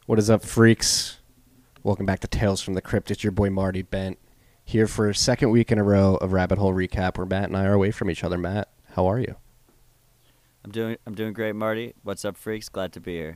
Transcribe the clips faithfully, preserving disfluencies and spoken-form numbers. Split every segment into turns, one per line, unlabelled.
What is up, freaks? Welcome back to Tales from the Crypt. It's your boy Marty Bent here for a second week in a row of Rabbit Hole Recap where Matt and I are away from each other. Matt, how are you?
I'm doing I'm doing great, Marty. What's up, freaks? Glad to be here.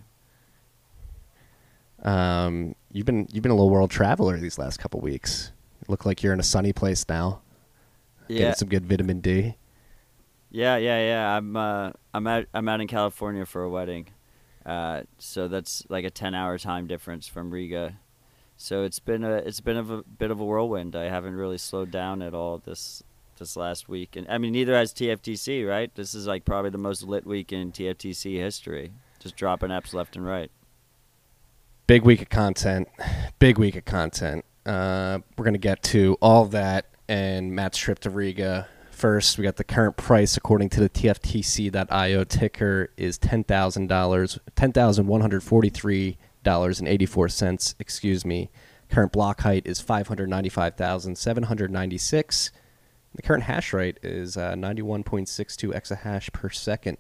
Um, you've been you've been a little world traveler these last couple weeks. You look like you're in a sunny place now.
Yeah,
Getting some good vitamin D.
yeah, yeah, yeah. I'm uh I'm out I'm out in California for a wedding, uh so that's like a ten hour time difference from Riga. So it's been a it's been a bit of a whirlwind. I haven't really slowed down at all this this last week, and I mean neither has T F T C, right? This is like probably the most lit week in T F T C history. Just dropping apps left and right.
Big week of content. Big week of content. Uh, we're going to get to all that and Matt's trip to Riga. First, we got the current price according to the T F T C dot I O ticker is ten thousand dollars, ten thousand one hundred forty-three dollars and eighty-four cents, excuse me. Current block height is five hundred ninety-five thousand seven hundred ninety-six. The current hash rate is uh, ninety-one point six two exahash per second.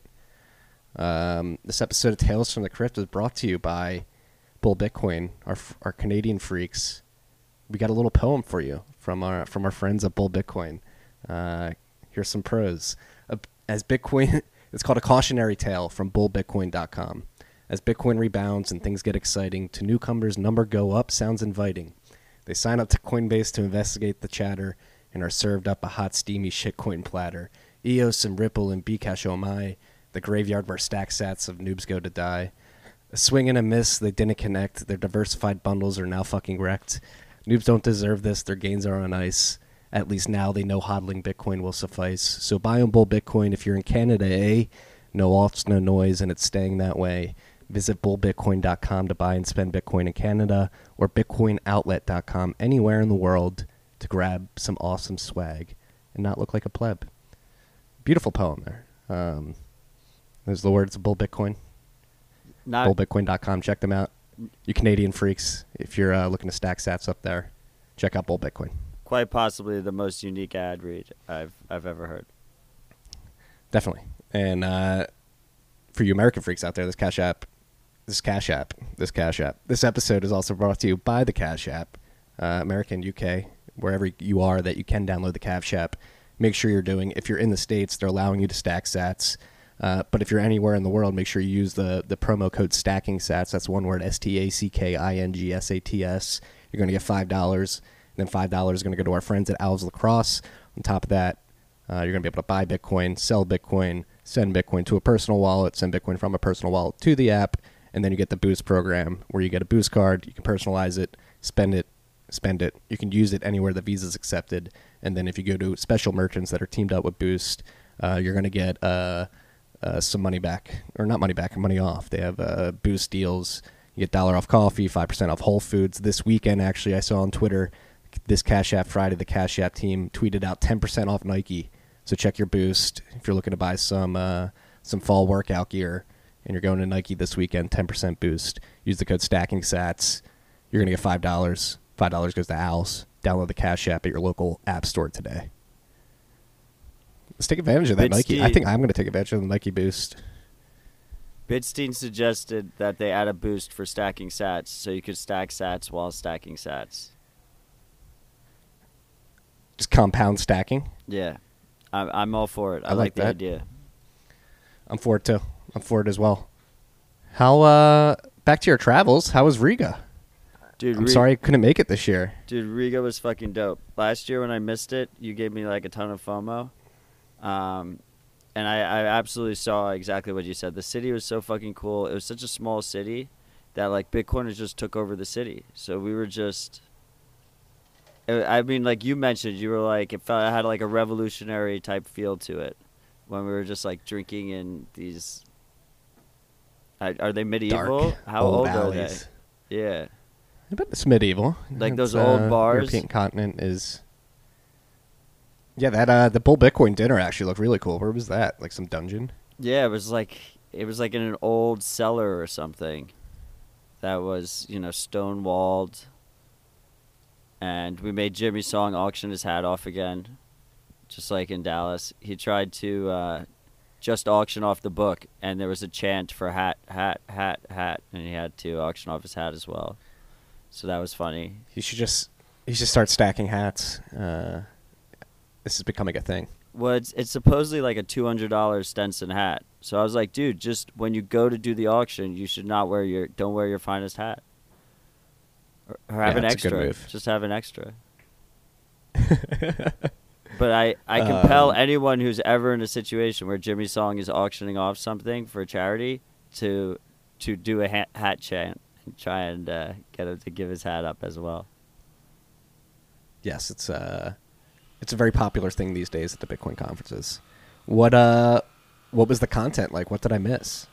Um, this episode of Tales from the Crypt is brought to you by Bull Bitcoin, our our Canadian freaks. We got a little poem for you from our from our friends at Bull Bitcoin. Uh, here's some prose. Uh, as Bitcoin, it's called A Cautionary Tale from bull bitcoin dot com. As Bitcoin rebounds and things get exciting, to newcomers number go up sounds inviting. They sign up to Coinbase to investigate the chatter and are served up a hot steamy shitcoin platter. E O S and Ripple and Bcash oh my, the graveyard where stack sats of noobs go to die. A swing and a miss, they didn't connect. Their diversified bundles are now fucking wrecked. Noobs don't deserve this, their gains are on ice. At least now they know hodling Bitcoin will suffice. So buy on Bull Bitcoin if you're in Canada, eh? No alts, no noise, and it's staying that way. Visit bull bitcoin dot com to buy and spend Bitcoin in Canada, or bitcoin outlet dot com anywhere in the world to grab some awesome swag and not look like a pleb. Beautiful poem there. Um, there's the words of Bull Bitcoin.
Not
bull bitcoin dot com. Check them out. You Canadian freaks, if you're uh, looking to stack sats up there, check out Bull Bitcoin.
quite possibly the most unique ad read I've I've ever heard.
Definitely. And uh, for you American freaks out there, this Cash App, this Cash App, this Cash App, this episode is also brought to you by the Cash App. Uh, American, U K, wherever you are that you can download the Cash App, make sure you're doing. If you're in the States, they're allowing you to stack sats. Uh, but if you're anywhere in the world, make sure you use the, the promo code Stacking Sats. That's one word, S T A C K I N G S A T S. You're going to get five dollars. And then five dollars is going to go to our friends at Owls Lacrosse. On top of that, uh, you're going to be able to buy Bitcoin, sell Bitcoin, send Bitcoin to a personal wallet, send Bitcoin from a personal wallet to the app, and then you get the Boost program where you get a Boost card. You can personalize it, spend it, spend it. You can use it anywhere the Visa's accepted. And then if you go to special merchants that are teamed up with Boost, uh, you're going to get uh, uh, some money back, or not money back, money off. They have uh, Boost deals. You get dollar off coffee, five percent off Whole Foods. This weekend, actually, I saw on Twitter, this Cash App Friday, the Cash App team tweeted out ten percent off Nike. So check your Boost if you're looking to buy some uh, some fall workout gear and you're going to Nike this weekend, ten percent boost. Use the code Stacking Sats. You're going to get five dollars. five dollars goes to Owls. Download the Cash App at your local app store today. Let's take advantage of that Nike. I think I'm going to take advantage of the Nike Boost.
Bitstein suggested that they add a boost for stacking sats so you could stack sats while stacking sats.
Just compound stacking.
Yeah. I'm, I'm all for it. I,
I like
like the
that.
idea.
I'm for it too. I'm for it as well. How, uh, back to your travels, how was Riga?
Dude,
I'm
Riga,
sorry I couldn't make it this year.
Dude, Riga was fucking dope. Last year when I missed it, you gave me like a ton of FOMO. Um, and I, I absolutely saw exactly what you said. The city was so fucking cool. It was such a small city that like Bitcoiners just took over the city. So we were just... I mean, like you mentioned, you were like, it felt it had like a revolutionary type feel to it when we were just like drinking in these. Are, are they medieval?
Dark,
How
old
old
alleys.
are they? Yeah,
I bet it's medieval.
like those
It's,
old
uh,
bars.
European continent is. Yeah, that uh, the Bull Bitcoin dinner actually looked really cool. Where was that? Like some dungeon?
Yeah, it was like it was like in an old cellar or something. That was, you know, stone walled. And we made Jimmy Song auction his hat off again, just like in Dallas. He tried to uh, just auction off the book, and there was a chant for hat, hat, hat, hat, and he had to auction off his hat as well. So that was funny.
You should just you should start stacking hats. Uh, this is becoming a thing.
Well, it's, it's supposedly like a two hundred dollar Stenson hat. So I was like, dude, just when you go to do the auction, you should not wear your don't wear your finest hat. Or, or have
Yeah,
an
it's a good
extra.
move.
Just have an extra. But I, I compel
Um,
anyone who's ever in a situation where Jimmy Song is auctioning off something for charity to to do a hat, hat chant and try and uh, get him to give his hat up as well.
Yes, it's uh it's a very popular thing these days at the Bitcoin conferences. What uh what was the content like? What did I miss?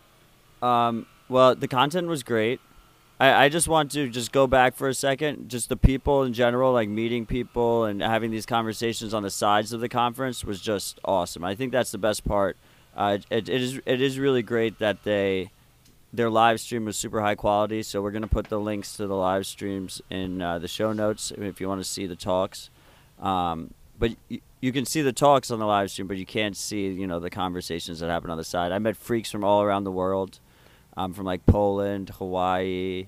Um, well, the content was great. I, I just want to just go back for a second. Just the people in general, like meeting people and having these conversations on the sides of the conference was just awesome. I think that's the best part. Uh, it, it is it is really great that they their live stream was super high quality. So we're gonna put the links to the live streams in uh, the show notes if you want to see the talks. Um, but y- you can see the talks on the live stream, but you can't see you know the conversations that happen on the side. I met freaks from all around the world. Um, from like Poland, Hawaii,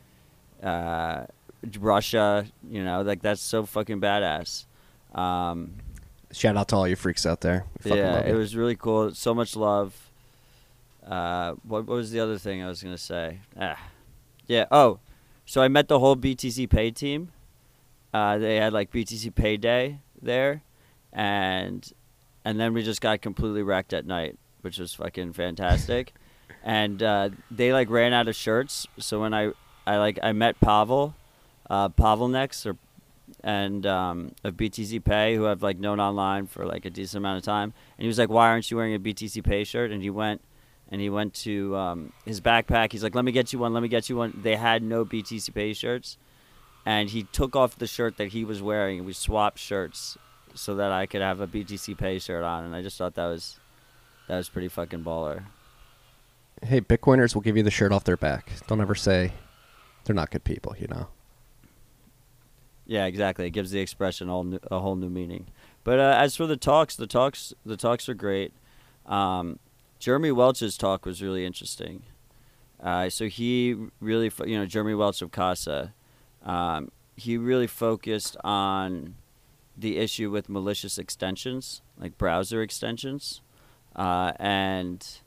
uh, Russia, you know, like that's so fucking badass. Um,
Shout out to all you freaks out there. We fucking
yeah,
love
it
you.
was really cool. So much love. Uh, what, what was the other thing I was gonna say? Ah. Yeah. Oh, so I met the whole B T C Pay team. Uh, they had like B T C Pay Day there, and and then we just got completely wrecked at night, which was fucking fantastic. And uh, they like ran out of shirts, so when I, I like I met Pavel, uh, Pavel next, or and um, of B T C Pay, who I've like known online for like a decent amount of time, and he was like, "Why aren't you wearing a B T C Pay shirt?" And he went, and he went to um, his backpack. He's like, "Let me get you one. Let me get you one." They had no B T C Pay shirts, and he took off the shirt that he was wearing, and we swapped shirts so that I could have a B T C Pay shirt on, and I just thought that was that was pretty fucking baller.
Hey, Bitcoiners will give you the shirt off their back. Don't ever say they're not good people, you know.
Yeah, exactly. It gives the expression all new, a whole new meaning. But uh, as for the talks, the talks, the talks are great. Um, Jeremy Welch's talk was really interesting. Uh, so he really, fo- you know, Jeremy Welch of Casa, um, he really focused on the issue with malicious extensions, like browser extensions, uh, and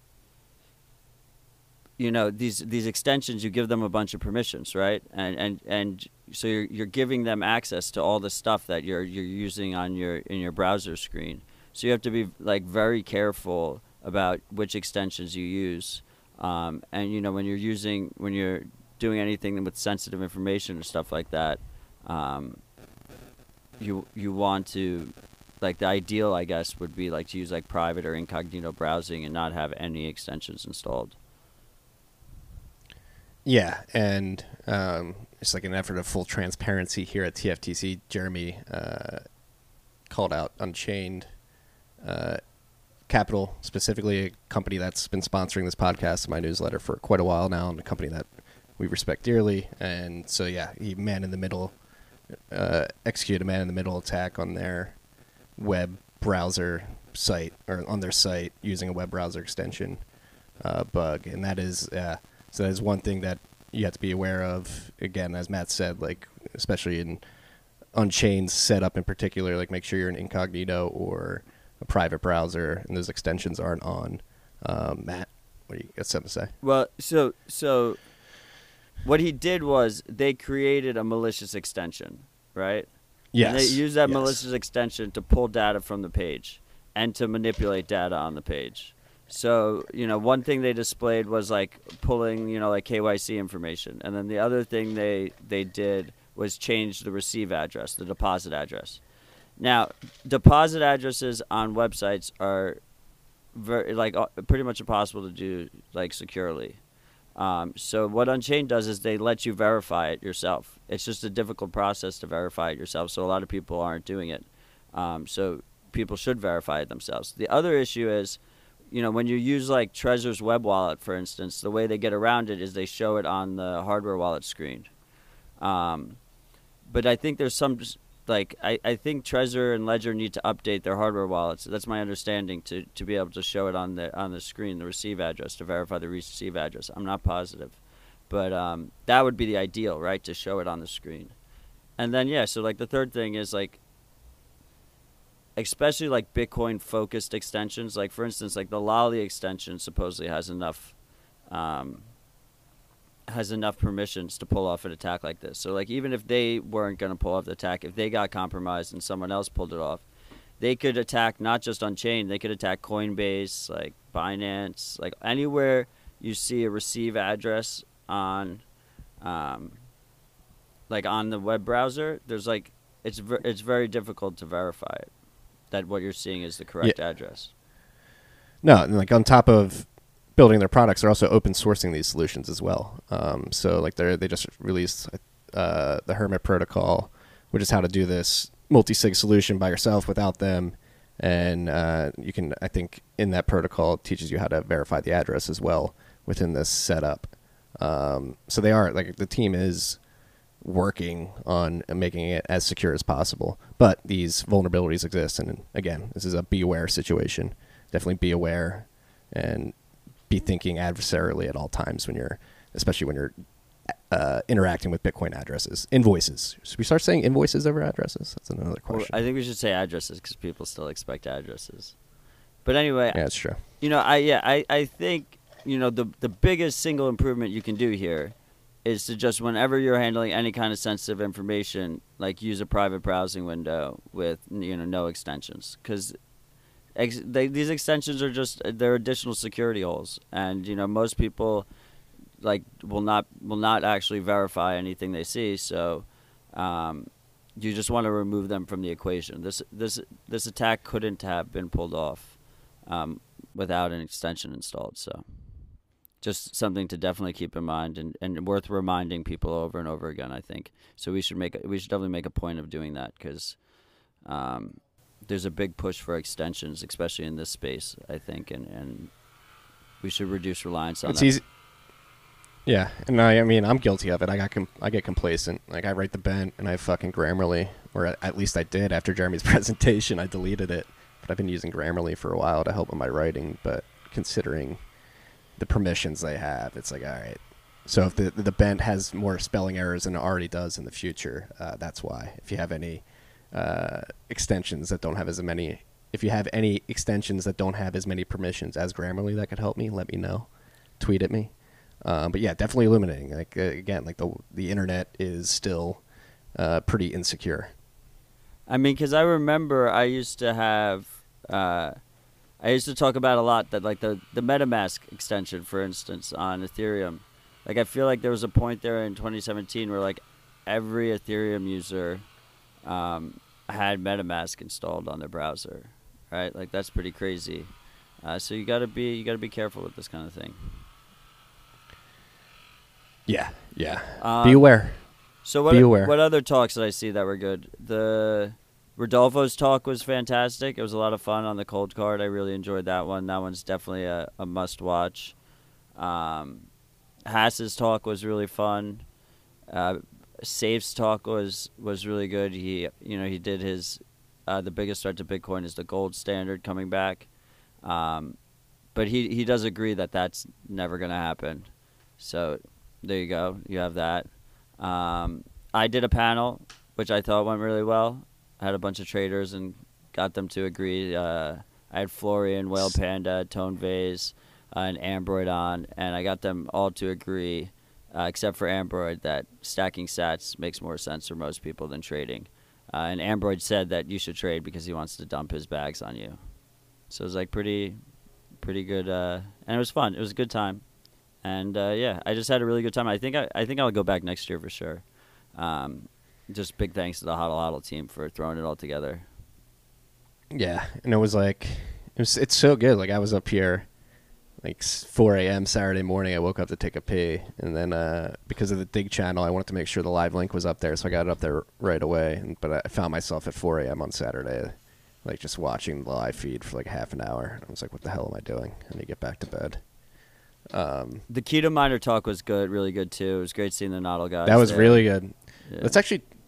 you know these these extensions, you give them a bunch of permissions, right? And and and so you're you're giving them access to all the stuff that you're you're using on your in your browser screen. So you have to be like very careful about which extensions you use. Um, and you know when you're using when you're doing anything with sensitive information or stuff like that, um, you you want to like the ideal, I guess, would be like to use like private or incognito browsing and not have any extensions installed.
Yeah, and um, it's like an effort of full transparency here at T F T C. Jeremy uh, called out Unchained uh, Capital, specifically a company that's been sponsoring this podcast and my newsletter for quite a while now, and a company that we respect dearly. And so, yeah, he man in the middle, uh, executed a man in the middle attack on their web browser site, or on their site using a web browser extension uh, bug, and that is. Uh, So that is one thing that you have to be aware of. Again, as Matt said, like especially in Unchained setup in particular, like make sure you're in incognito or a private browser and those extensions aren't on. Um, Matt, what do you got something to say?
Well, so so what he did was they created a malicious extension, right?
Yes.
And they used that
yes.
malicious extension to pull data from the page and to manipulate data on the page. So, you know, one thing they displayed was like pulling, you know, like K Y C information. And then the other thing they, they did was change the receive address, the deposit address. Now, deposit addresses on websites are very, like uh, pretty much impossible to do like securely. Um, so what Unchained does is they let you verify it yourself. It's just a difficult process to verify it yourself. So a lot of people aren't doing it. Um, so people should verify it themselves. The other issue is, you know, when you use like Trezor's web wallet, for instance, the way they get around it is they show it on the hardware wallet screen. Um, but I think there's some like I, I think Trezor and Ledger need to update their hardware wallets. That's my understanding, to, to be able to show it on the on the screen, the receive address, to verify the receive address. I'm not positive, but um, that would be the ideal, right? To show it on the screen, and then yeah. So like the third thing is like, especially like Bitcoin focused extensions. Like for instance, like the Lolly extension supposedly has enough. Um, has enough permissions to pull off an attack like this. So like even if they weren't going to pull off the attack, if they got compromised and someone else pulled it off, they could attack not just on chain, they could attack Coinbase, like Binance, like anywhere you see a receive address on um like on the web browser, there's like it's ver- it's very difficult to verify it, that what you're seeing is the correct
Yeah.
address.
No, and like on top of building their products, they're also open sourcing these solutions as well. Um, so like they they just released uh, the Hermit protocol, which is how to do this multi-sig solution by yourself without them. And uh, you can, I think, in that protocol, it teaches you how to verify the address as well within this setup. Um, so they are like the team is working on making it as secure as possible. But these vulnerabilities exist, and again, this is a be aware situation. Definitely be aware and be thinking adversarially at all times when you're, especially when you're uh, interacting with Bitcoin addresses. Invoices. Should we start saying invoices over addresses? That's another question.
Well, I think we should say addresses because people still expect addresses. But anyway,
yeah, that's true.
You know, I yeah, I, I think, you know, the the biggest single improvement you can do here is to just, whenever you're handling any kind of sensitive information, like use a private browsing window with, you know, no extensions, because Ex- they, these extensions are just, they're additional security holes, and you know most people like will not will not actually verify anything they see. So um, you just want to remove them from the equation. This this this attack couldn't have been pulled off um, without an extension installed. So just something to definitely keep in mind, and, and worth reminding people over and over again, I think. So we should make a, we should definitely make a point of doing that, because um, there's a big push for extensions, especially in this space, I think, and, and we should reduce reliance on
It's
that.
easy. Yeah, and I, I mean, I'm guilty of it. I got com- I get complacent. Like I write the bent, and I fucking Grammarly, or at, at least I did after Jeremy's presentation. I deleted it, but I've been using Grammarly for a while to help with my writing. But considering the permissions they have, it's like, all right. So if the the bent has more spelling errors than it already does in the future, uh, that's why. If you have any uh, extensions that don't have as many, if you have any extensions that don't have as many permissions as Grammarly that could help me, let me know. Tweet at me. Um, but yeah, definitely illuminating. Like uh, again, like the the internet is still uh, pretty insecure.
I mean, because I remember I used to have, uh, I used to talk about a lot that like the the MetaMask extension, for instance, on Ethereum. Like I feel like there was a point there in twenty seventeen where like every Ethereum user um, had MetaMask installed on their browser, right? Like that's pretty crazy. Uh, so you gotta be you gotta be careful with this kind of thing.
Yeah, yeah.
Um,
Be aware.
So what
Be aware.
what other talks did I see that were good? The Rodolfo's talk was fantastic. It was a lot of fun on the cold card. I really enjoyed that one. That one's definitely a, a must watch. Um, Haas's talk was really fun. Uh, Safe's talk was, was really good. He you know he did his uh, the biggest threat to Bitcoin is the gold standard coming back, um, but he he does agree that that's never going to happen. So there you go. You have that. Um, I did a panel which I thought went really well. I had a bunch of traders and got them to agree. Uh, I had Florian, Whale Panda, Tone Vase, uh, and Ambroid on, and I got them all to agree, uh, except for Ambroid, that stacking sats makes more sense for most people than trading. Uh, and Ambroid said that you should trade because he wants to dump his bags on you. So it was like pretty, pretty good, uh, and it was fun. It was a good time, and uh, yeah, I just had a really good time. I think I, I think I'll go back next year for sure. Um, just big thanks to the Hodl Hodl team for throwing it all together.
Yeah, and it was like, it was, it's so good. Like I was up here like four a.m. Saturday morning. I woke up to take a pee, and then uh, because of the Dig channel, I wanted to make sure the live link was up there, so I got it up there right away. And, but I found myself at four a.m. on Saturday, like just watching the live feed for like half an hour. I was like, what the hell am I doing? I need to get back to bed. Um,
The Keto Miner talk was good, really good too. It was great seeing the Nodal guys.
that was
there.
really good.
Yeah.
Let's actually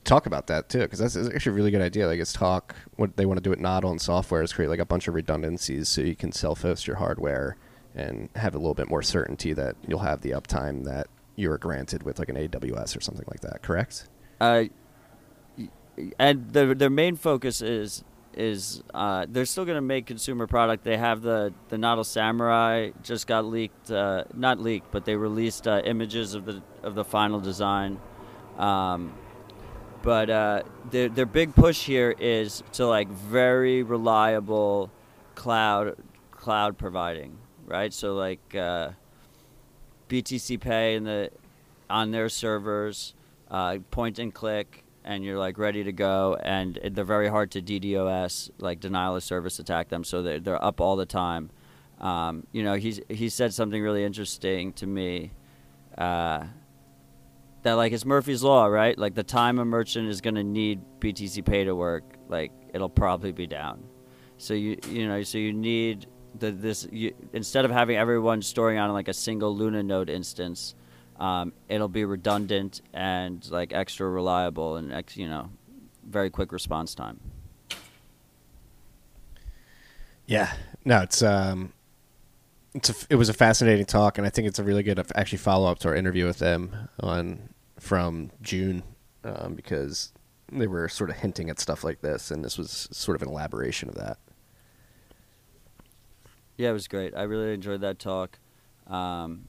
talk about that too, because that's, that's actually a really good idea. Like, it's talk what they want to do with Noddle and software is create like a bunch of redundancies so you can self-host your hardware and have a little bit more certainty that you'll have the uptime that you were granted with like an A W S or something like that. Correct?
Uh, and their their main focus is is uh, they're still going to make consumer product. They have the the Noddle Samurai just got leaked, uh, not leaked, but they released uh, images of the of the final design. Um, but uh, their their big push here is to like very reliable cloud cloud providing, right? So like uh, B T C Pay in the on their servers, uh, point and click, and you're like ready to go. And they're very hard to DDoS, like denial of service attack them. So they're they're up all the time. Um, you know, he's he said something really interesting to me. Uh, that like it's Murphy's Law, right? Like the time a merchant is going to need B T C Pay to work, like it'll probably be down. So you you know so you need the this you, instead of having everyone storing on like a single Luna node instance, um, it'll be redundant and like extra reliable and ex, you know very quick response time.
Yeah, no, it's um, it's a, it was a fascinating talk, and I think it's a really good actually follow up to our interview with them on from June, um, because they were sort of hinting at stuff like this, and this was sort of an elaboration of that.
Yeah, it was great. I really enjoyed that talk. Um,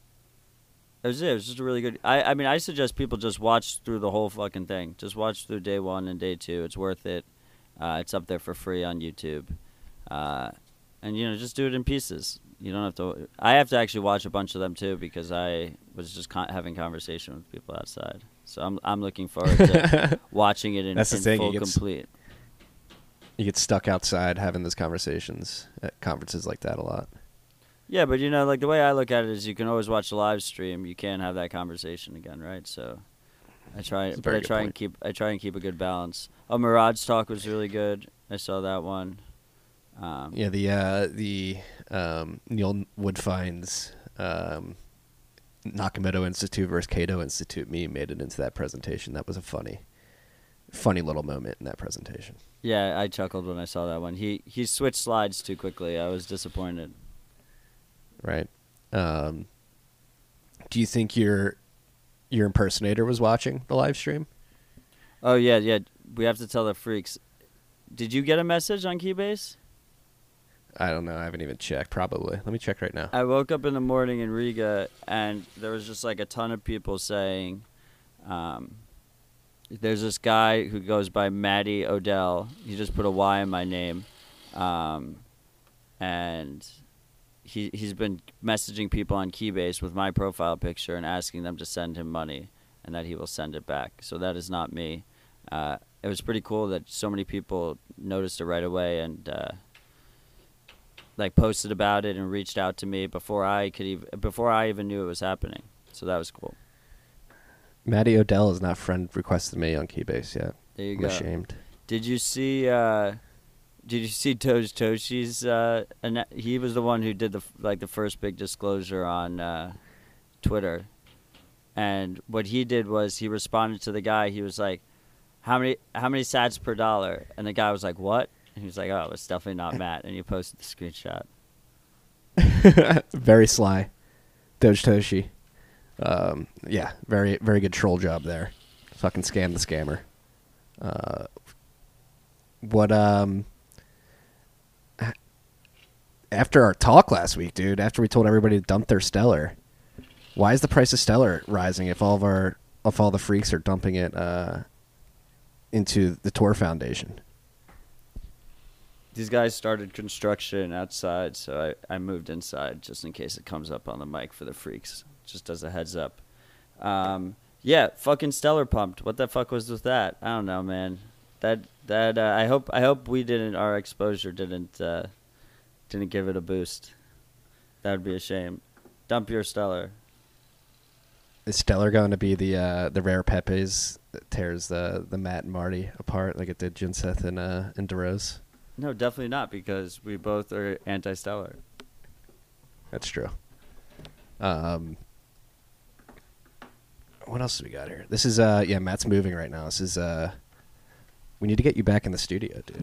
it was it. It was just a really good. I I mean, I suggest people just watch through the whole fucking thing. Just watch through day one and day two. It's worth it. Uh, it's up there for free on YouTube. Uh, and you know, just do it in pieces. You don't have to. I have to actually watch a bunch of them too because I was just con- having conversation with people outside. So I'm I'm looking forward to watching it in,
That's the
in
thing,
full
you get s-
complete.
You get stuck outside having those conversations at conferences like that a lot.
Yeah, but you know, like the way I look at it is, you can always watch the live stream. You can't have that conversation again, right? So I try,
That's a
but
very
I
good
try and
point.
keep I try and keep a good balance. Oh, Murad's talk was really good. I saw that one. Um,
Yeah, the uh, the um, Neil Woodfine's um, Nakamoto Institute versus Cato Institute meme made it into that presentation. That was a funny, funny little moment in that presentation.
Yeah, I chuckled when I saw that one. He he switched slides too quickly. I was disappointed.
Right. Um, do you think your your impersonator was watching the live stream?
Oh yeah, yeah. We have to tell the freaks. Did you get a message on Keybase?
I don't know. I haven't even checked. Probably. Let me check right now.
I woke up in the morning in Riga, and there was just like a ton of people saying, um, there's this guy who goes by Matty Odell. He just put a Y in my name. Um, and he, he's been messaging people on Keybase with my profile picture and asking them to send him money and that he will send it back. So that is not me. Uh, it was pretty cool that so many people noticed it right away and uh, like posted about it and reached out to me before I could even before I even knew it was happening. So that was cool.
Matty Odell has not friend requested me on Keybase yet.
There you
I'm
go.
ashamed.
Did you see? Uh, did you see Tosh Toshi's? Uh, ana- he was the one who did the f- like the first big disclosure on uh, Twitter, and what he did was he responded to the guy. He was like, "How many? How many sats per dollar?" And the guy was like, "What?" And he was like, "Oh, it's definitely not Matt." And he posted the screenshot.
Very sly. Doge Toshi. Um, yeah, very very good troll job there. Fucking scam the scammer. Uh, what um after our talk last week, dude, after we told everybody to dump their Stellar, why is the price of Stellar rising if all of our if all the freaks are dumping it uh into the Tor Foundation?
These guys started construction outside, so I, I moved inside just in case it comes up on the mic for the freaks, just as a heads up. Um, yeah, fucking Stellar pumped. What the fuck was with that? I don't know, man. That that uh, I hope I hope we didn't our exposure didn't uh, didn't give it a boost. That would be a shame. Dump your Stellar.
Is Stellar going to be the uh, the rare Pepes that tears the the Matt and Marty apart like it did Jinseth and uh and DeRose?
No, definitely not, because we both are anti-Stellar.
That's true. Um, what what else do we got here? This is uh yeah, Matt's moving right now. This is uh we need to get you back in the studio, dude.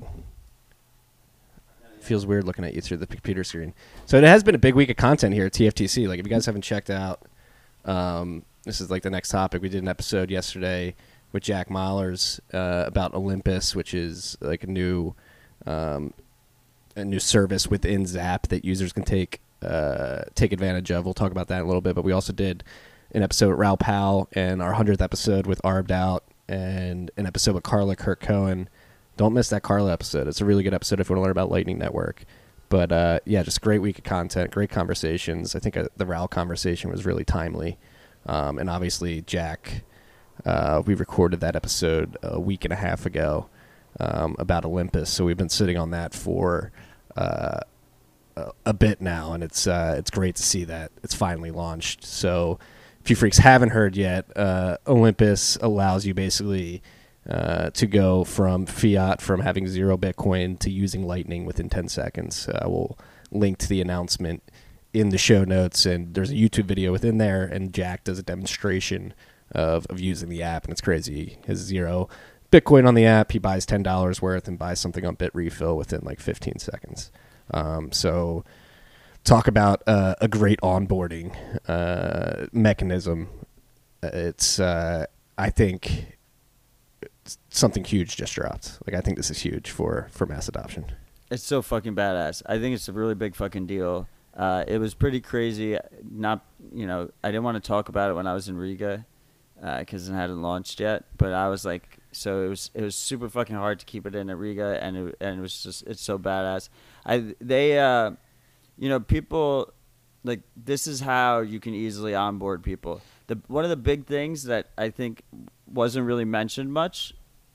Feels weird looking at you through the computer screen. So it has been a big week of content here at T F T C. Like if you guys haven't checked out, um, this is like the next topic. We did an episode yesterday with Jack Mahlers uh, about Olympus, which is like a new um, a new service within Zap that users can take uh, take advantage of. We'll talk about that in a little bit. But we also did an episode with Raoul Pal and our hundredth episode with Arbed Out and an episode with Carla Kirk Cohen. Don't miss that Carla episode. It's a really good episode if you want to learn about Lightning Network. But, uh, yeah, just a great week of content, great conversations. I think uh, the Raoul conversation was really timely. Um, and obviously, Jack, uh, we recorded that episode a week and a half ago um, about Olympus. So we've been sitting on that for uh, a, a bit now, and it's uh, it's great to see that it's finally launched. So if you freaks haven't heard yet, uh, Olympus allows you basically... Uh, to go from fiat, from having zero Bitcoin to using Lightning within ten seconds. Uh, we'll link to the announcement in the show notes, and there's a YouTube video within there, and Jack does a demonstration of, of using the app, and it's crazy. He has zero Bitcoin on the app. He buys ten dollars worth and buys something on BitRefill within like fifteen seconds. Um, so talk about uh, a great onboarding uh, mechanism. It's, uh, I think... something huge just dropped. Like I think this is huge for, for mass adoption.
It's so fucking badass. I think it's a really big fucking deal. Uh, it was pretty crazy. Not, you know, I didn't want to talk about it when I was in Riga because uh, it hadn't launched yet. But I was like, so it was it was super fucking hard to keep it in at Riga, and it, and it was just it's so badass. I they uh, you know, people like this is how you can easily onboard people. The one of the big things that I think wasn't really mentioned much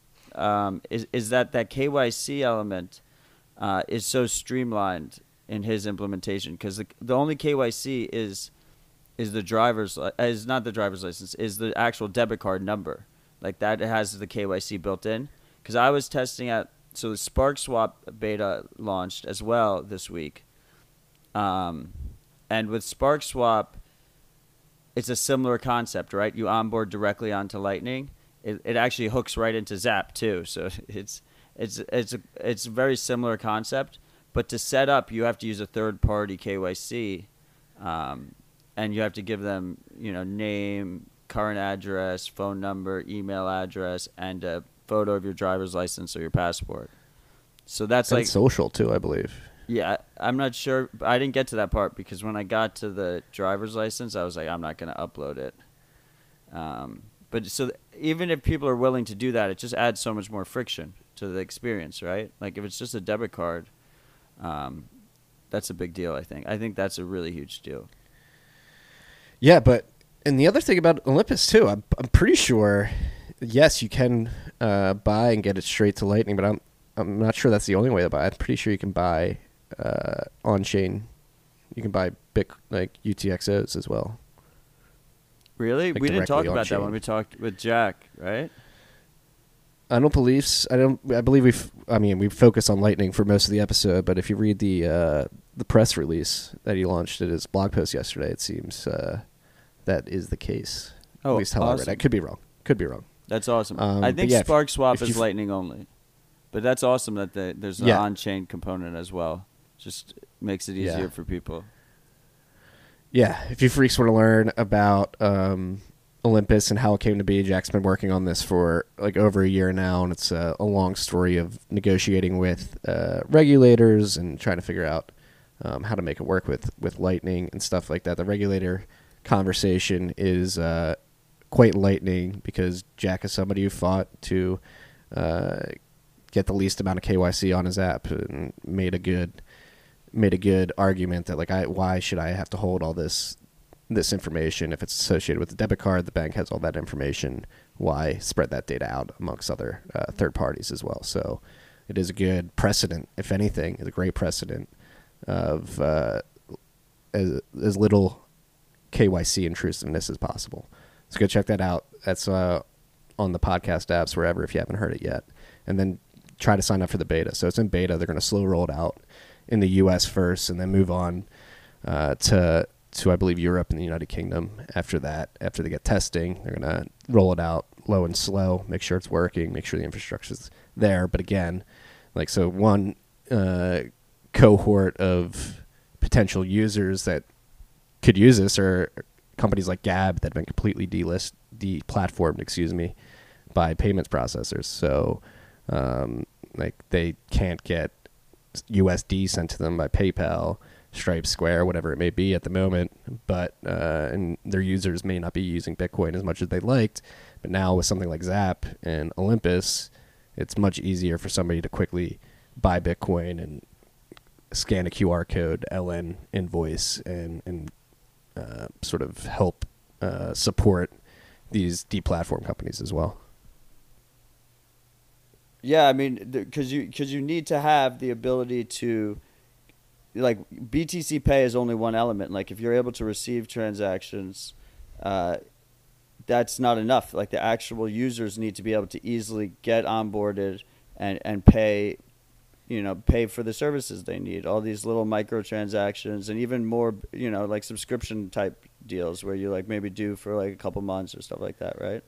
um, is is that that K Y C element uh, is so streamlined in his implementation because the the only K Y C is is the driver's li- is not the driver's license is the actual debit card number, like that it has the K Y C built in. Because I was testing out, so the SparkSwap beta launched as well this week, um, and with SparkSwap. It's a similar concept, right? You onboard directly onto Lightning. It it actually hooks right into Zap too, so it's it's it's a it's a very similar concept. But to set up, you have to use a third-party K Y C, um, and you have to give them, you know, name, current address, phone number, email address, and a photo of your driver's license or your passport. So that's
and
like
social too, I believe.
Yeah, I'm not sure. I didn't get to that part because when I got to the driver's license, I was like, I'm not going to upload it. Um, but so th- even if people are willing to do that, it just adds so much more friction to the experience, right? Like if it's just a debit card, um, that's a big deal, I think. I think that's a really huge deal.
Yeah, but and the other thing about Olympus too, I'm I'm pretty sure, yes, you can uh, buy and get it straight to Lightning, but I'm I'm not sure that's the only way to buy. I'm pretty sure you can buy. Uh, on chain, you can buy Bic like U T X Os as well.
Really,
like
we didn't talk about
chain.
that when we talked with Jack, right?
I don't believe. I don't. I believe we've. I mean, we focused on Lightning for most of the episode, but if you read the uh, the press release that he launched at his blog post yesterday, it seems uh, that is the case.
Oh,
at least how
awesome.
I read. I could be wrong. Could be wrong.
That's awesome.
Um,
I think
yeah,
SparkSwap
if,
is
if
Lightning only, but that's awesome that the, there's an
yeah.
on-chain component as well. Just makes it easier
Yeah.
for people.
Yeah, if you freaks want to learn about um, Olympus and how it came to be, Jack's been working on this for like over a year now, and it's a, a long story of negotiating with uh, regulators and trying to figure out um, how to make it work with, with Lightning and stuff like that. The regulator conversation is uh, quite lightning because Jack is somebody who fought to uh, get the least amount of K Y C on his app and made a good... made a good argument that like I why should I have to hold all this this information if it's associated with the debit card? The bank has all that information. Why spread that data out amongst other uh, third parties as well? So it is a good precedent, if anything, is a great precedent of uh, as as little K Y C intrusiveness as possible. So go check that out. That's uh, on the podcast apps wherever if you haven't heard it yet, and then try to sign up for the beta. So it's in beta. They're going to slow roll it out in the U S first, and then move on uh, to to, I believe, Europe and the United Kingdom after that. After they get testing, they're going to roll it out low and slow, make sure it's working, make sure the infrastructure's there. But again, like, so one uh, cohort of potential users that could use this are companies like Gab that have been completely delist, deplatformed, excuse me, by payments processors. So, um, like, they can't get U S D sent to them by PayPal, Stripe, Square, whatever it may be at the moment. But uh, and their users may not be using Bitcoin as much as they liked. But now with something like Zap and Olympus, it's much easier for somebody to quickly buy Bitcoin and scan a Q R code, L N invoice, and and uh, sort of help uh, support these deplatform companies as well.
Yeah, I mean, because you because you need to have the ability to, like, B T C Pay is only one element. Like, if you're able to receive transactions, uh, that's not enough. Like, the actual users need to be able to easily get onboarded and and pay, you know, pay for the services they need. All these little microtransactions and even more, you know, like subscription type deals where you like maybe due for like a couple months or stuff like that, right?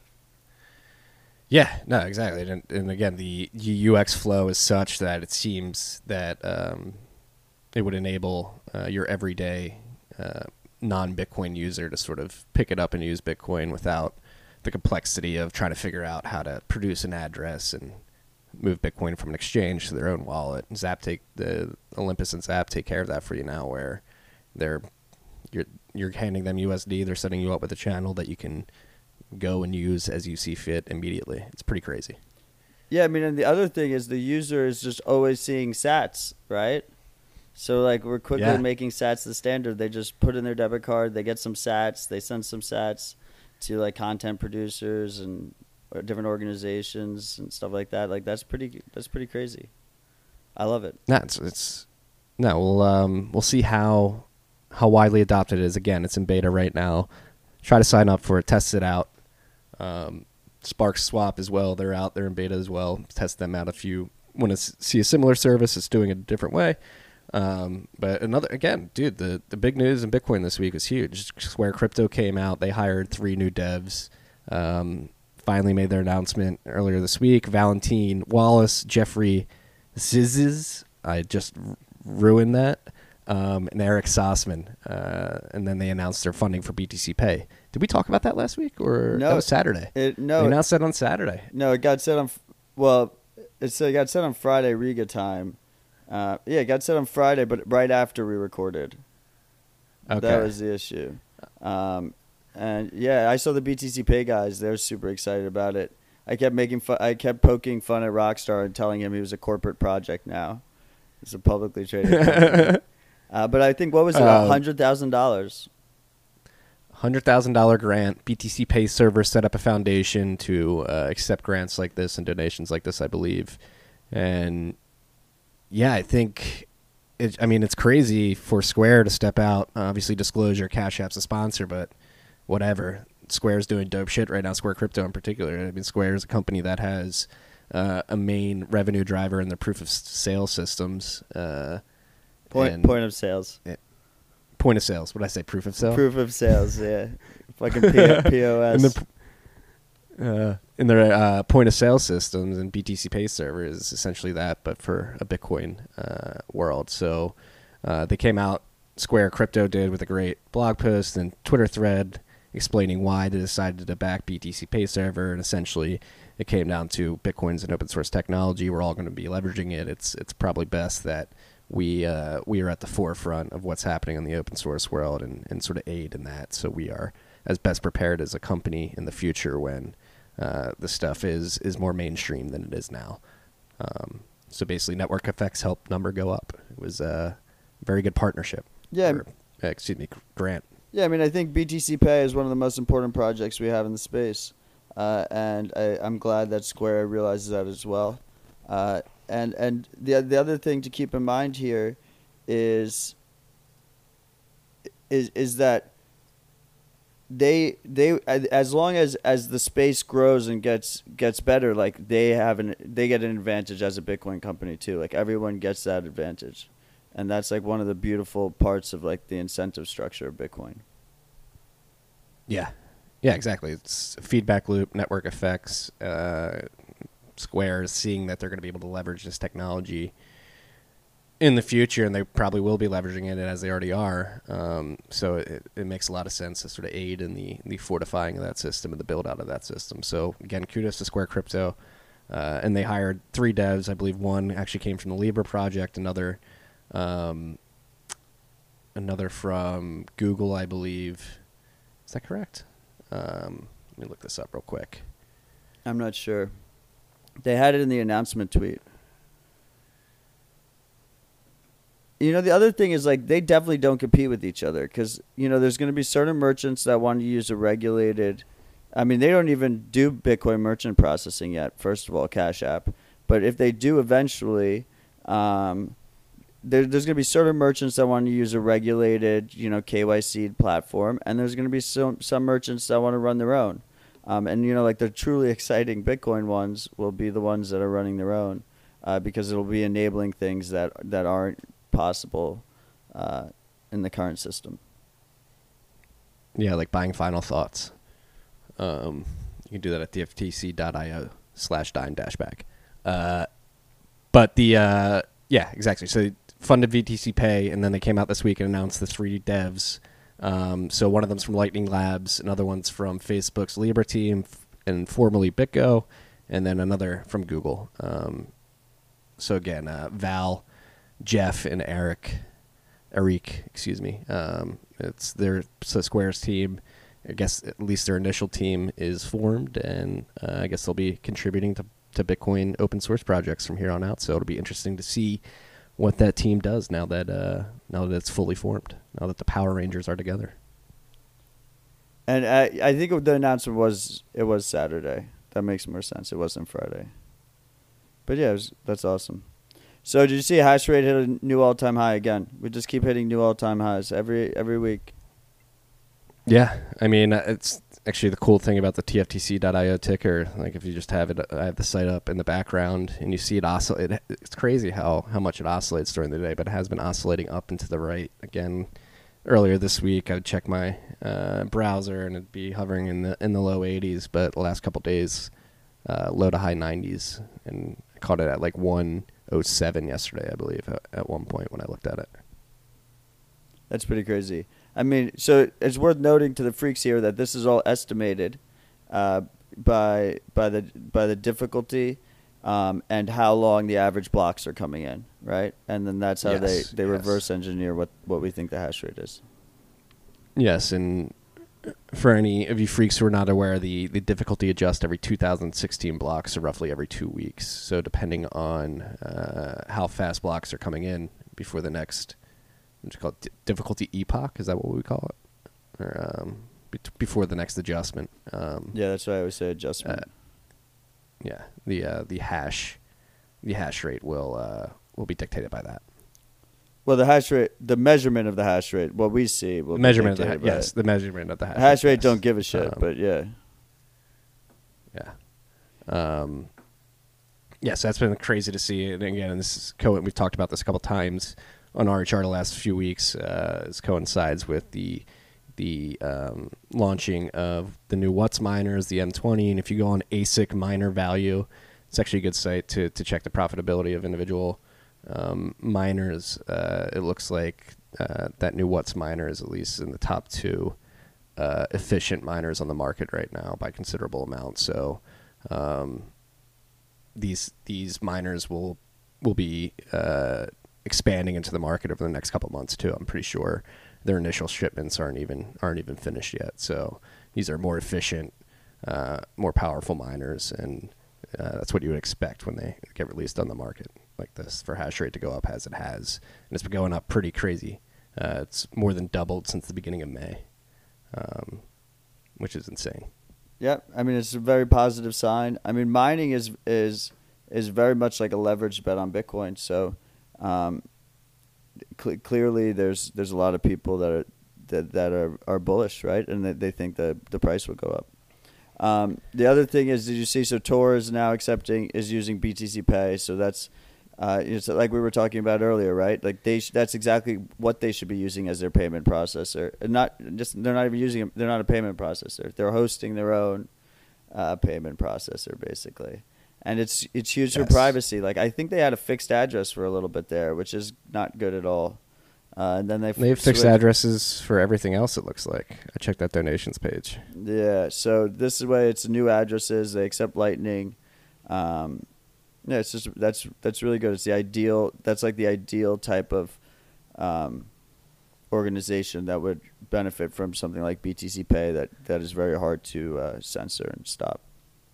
Yeah, no, exactly. And, and again, the U X flow is such that it seems that um, it would enable uh, your everyday uh, non-Bitcoin user to sort of pick it up and use Bitcoin without the complexity of trying to figure out how to produce an address and move Bitcoin from an exchange to their own wallet. Zap take the Olympus and Zap take care of that for you now, where they're you're you're handing them U S D, they're setting you up with a channel that you can go and use as you see fit immediately. It's pretty crazy.
Yeah, I mean, and the other thing is the user is just always seeing sats, right? So, like, we're quickly
yeah.
making sats the standard. They just put in their debit card, they get some sats, they send some sats to, like, content producers and different organizations and stuff like that. Like, that's pretty that's pretty crazy. I love it.
No, it's, it's no, we'll um we'll see how how widely adopted it is. Again, it's in beta right now. Try to sign up for it, test it out. Um, Spark Swap as well. They're out there in beta as well. Test them out if you want to see a similar service. It's doing it a different way. Um, but another, again, dude, the, the big news in Bitcoin this week was huge. Square Crypto came out. They hired three new devs. Um, finally made their announcement earlier this week. Valentine Wallace, Jeffrey Zizes. I just r- ruined that. Um, and Eric Sossman. Uh, and then they announced their funding for B T C Pay. Did we talk about that last week, or
no,
that was Saturday?
It, no,
they announced that on Saturday.
No, it got set on. Well, it's it got set on Friday Riga time. Uh, yeah, it got set on Friday, but right after we recorded.
Okay.
That was the issue. Um, and yeah, I saw the B T C Pay guys. They're super excited about it. I kept making fun. I kept poking fun at Rockstar and telling him he was a corporate project now. It's a publicly traded company. Uh, but I think, what was it,
Uh,
one hundred thousand dollars?
one hundred thousand dollars grant. B T C Pay server set up a foundation to uh, accept grants like this and donations like this, I believe. And yeah, I think, it, I mean, it's crazy for Square to step out. Obviously, Disclosure, Cash App's a sponsor, but whatever. Square's doing dope shit right now, Square Crypto in particular. I mean, Square is a company that has uh, a main revenue driver in their proof of sale systems. Uh,
Point, point of sales.
It, point of sales. What did I say? Proof of sale?
Proof of sales, yeah. Fucking P- P O S.
In, the, uh, in their uh, point of sale systems, and B T C Pay server is essentially that, but for a Bitcoin uh, world. So uh, they came out, Square Crypto did, with a great blog post and Twitter thread explaining why they decided to back B T C Pay server, and essentially it came down to Bitcoin's an open source technology. We're all going to be leveraging it. It's it's probably best that we uh, we are at the forefront of what's happening in the open source world and, and sort of aid in that. So we are as best prepared as a company in the future when uh, the stuff is is more mainstream than it is now. Um, so basically, network effects helped number go up. It was a very good partnership.
Yeah.
Or, uh, excuse me, grant.
Yeah, I mean, I think B T C Pay is one of the most important projects we have in the space, uh, and I, I'm glad that Square realizes that as well. Uh, and and the the other thing to keep in mind here is is is that they they as long as as the space grows and gets gets better, like they have an they get an advantage as a Bitcoin company too. Like everyone gets that advantage. and that's like one of the beautiful parts of like the incentive structure of Bitcoin.
Yeah, yeah, exactly. It's a feedback loop, network effects. Uh, Square is seeing that they're going to be able to leverage this technology in the future, and they probably will be leveraging it as they already are. Um, so it, it makes a lot of sense to sort of aid in the, the fortifying of that system and the build out of that system. So again, kudos to Square Crypto. Uh, and they hired three devs. I believe one actually came from the Libra project, another um, another from Google, I believe. Is that correct? Um, let me look this up real quick.
I'm not sure. They had it in the announcement tweet. You know, the other thing is, like, they definitely don't compete with each other because, you know, there's going to be certain merchants that want to use a regulated... I mean, they don't even do Bitcoin merchant processing yet, first of all, Cash App. But if they do eventually, um, there, there's going to be certain merchants that want to use a regulated, you know, K Y C platform. And there's going to be some, some merchants that want to run their own. Um, and, you know, like the truly exciting Bitcoin ones will be the ones that are running their own uh, because it'll be enabling things that that aren't possible uh, in the current system.
Yeah, like buying final thoughts. Um, you can do that at dftc.io slash dine dash bag. Uh, but the, uh, yeah, exactly. So funded V T C Pay, and then they came out this week and announced the three devs. Um, so one of them's from Lightning Labs, another one's from Facebook's Libra team, and formerly BitGo, and then another from Google. Um, so again, uh, Val, Jeff, and Eric, Eric, excuse me. Um, it's their so Square's team. I guess at least their initial team is formed, and uh, I guess they'll be contributing to, to Bitcoin open source projects from here on out. So it'll be interesting to see what that team does now that uh, now that it's fully formed, now that the Power Rangers are together.
And I, I think the announcement was it was Saturday. That makes more sense. It wasn't Friday. But yeah, it was, that's awesome. So did you see hash rate hit a new all-time high again? We just keep hitting new all-time highs every every week.
Yeah, I mean, it's actually the cool thing about the T F T C dot I O ticker. Like, if you just have it, I have the site up in the background, and you see it oscillate. It, it's crazy how, how much it oscillates during the day, but it has been oscillating up and to the right. Again, earlier this week, I would check my uh, browser, and it'd be hovering in the in the low eighties, but the last couple days, uh, low to high nineties, and I caught it at like one oh seven yesterday, I believe, at, at one point when I looked at it.
That's pretty crazy. I mean, so it's worth noting to the freaks here that this is all estimated uh, by by the by the difficulty um, and how long the average blocks are coming in, right? And then that's how
Yes,
they, they
yes.
reverse engineer what, what we think the hash rate is.
Yes, and for any of you freaks who are not aware, the, the difficulty adjusts every two thousand sixteen blocks, so roughly every two weeks. So depending on uh, how fast blocks are coming in before the next... What's it called? D- difficulty epoch? Is that what we call it? Or um, be- before the next adjustment? Um,
Yeah, that's why I always say adjustment.
Uh, yeah, the uh, the hash, the hash rate will uh, will be dictated by that.
Well, the hash rate, the measurement of the hash rate, what we see, will
The
be
measurement of the ha-
dictated by
yes,
it.
the measurement of the hash.
Hash rate
yes.
don't give a shit,
Um,
but yeah.
Yeah. Um, yes, that's been crazy to see. And again, this is co- we've talked about this a couple times on R H R the last few weeks. Uh, this coincides with the the um, launching of the new What's miners, the M twenty. And if you go on A S I C miner value, it's actually a good site to to check the profitability of individual um, miners. Uh, it looks like uh, that new What's miner is at least in the top two uh, efficient miners on the market right now by considerable amount. So um, these these miners will will be uh, expanding into the market over the next couple of months too. I'm pretty sure their initial shipments aren't even aren't even finished yet. So these are more efficient, uh, more powerful miners, and uh, that's what you would expect when they get released on the market like this for hash rate to go up as it has, and it's been going up pretty crazy. Uh, it's more than doubled since the beginning of May, um, which is insane.
Yeah, I mean it's a very positive sign. I mean mining is is is very much like a leveraged bet on Bitcoin. So um, cl- clearly there's there's a lot of people that are that, that are, are bullish, right? And that they think that the price will go up. Um, the other thing is, did you see? So Tor is now accepting is using B T C Pay. So that's Uh, it's like we were talking about earlier, right? Like they sh- that's exactly what they should be using as their payment processor. And not just they're not even using it, they're not a payment processor. They're hosting their own uh, payment processor basically. And it's it's huge
Yes.
for privacy. Like I think they had a fixed address for a little bit there, which is not good at all. Uh, and then they
They have fixed
switched-
addresses for everything else, it looks like. I checked that donations page.
Yeah, so this is why it's new addresses. They accept Lightning. Um, yeah, it's just that's that's really good. It's the ideal. That's like the ideal type of um, organization that would benefit from something like B T C Pay. That that is very hard to uh, censor and stop.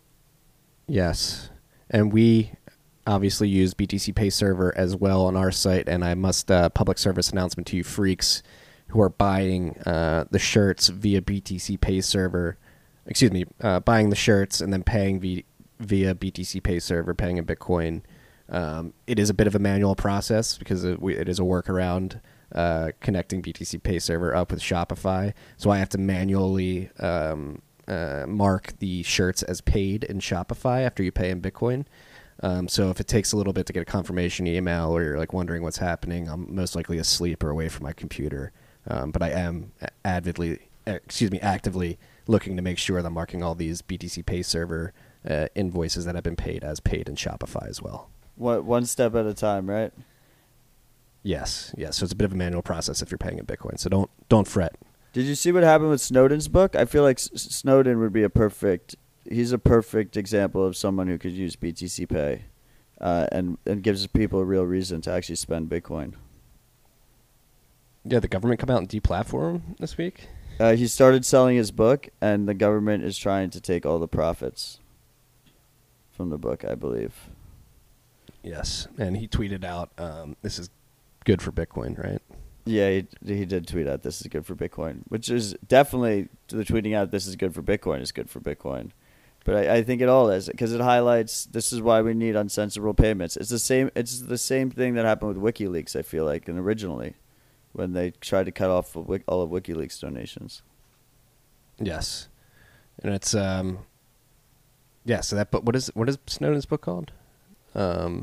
Yes. And we obviously use B T C Pay Server as well on our site. And I must uh, public service announcement to you freaks who are buying uh, the shirts via B T C Pay Server. Excuse me, uh, buying the shirts and then paying v- via B T C Pay Server, paying in Bitcoin. Um, it is a bit of a manual process because it, we, it is a workaround uh, connecting B T C Pay Server up with Shopify. So I have to manually um, uh, mark the shirts as paid in Shopify after you pay in Bitcoin. Um, so if it takes a little bit to get a confirmation email or you're like wondering what's happening, I'm most likely asleep or away from my computer. Um, but I am avidly, excuse me, actively looking to make sure that I'm marking all these B T C Pay Server uh, invoices that have been paid as paid in Shopify as well.
One one step at a time, right?
Yes, yes. So it's a bit of a manual process if you're paying in Bitcoin. So don't don't fret.
Did you see what happened with Snowden's book? I feel like S- Snowden would be a perfect. He's a perfect example of someone who could use B T C Pay, uh, and and gives people a real reason to actually spend Bitcoin.
Yeah, the government come out and deplatform him this week.
Uh, he started selling his book, and the government is trying to take all the profits from the book, I believe.
Yes, and he tweeted out, um, "This is good for Bitcoin," right?
Yeah, he he did tweet out, "This is good for Bitcoin," which is definitely the tweeting out, "This is good for Bitcoin" is good for Bitcoin. But I, I think it all is because it highlights this is why we need uncensorable payments. It's the same. It's the same thing that happened with WikiLeaks. I feel like, and originally, when they tried to cut off all of WikiLeaks donations.
Yes, and it's um, yeah. So that, but what is what is Snowden's book called? Um,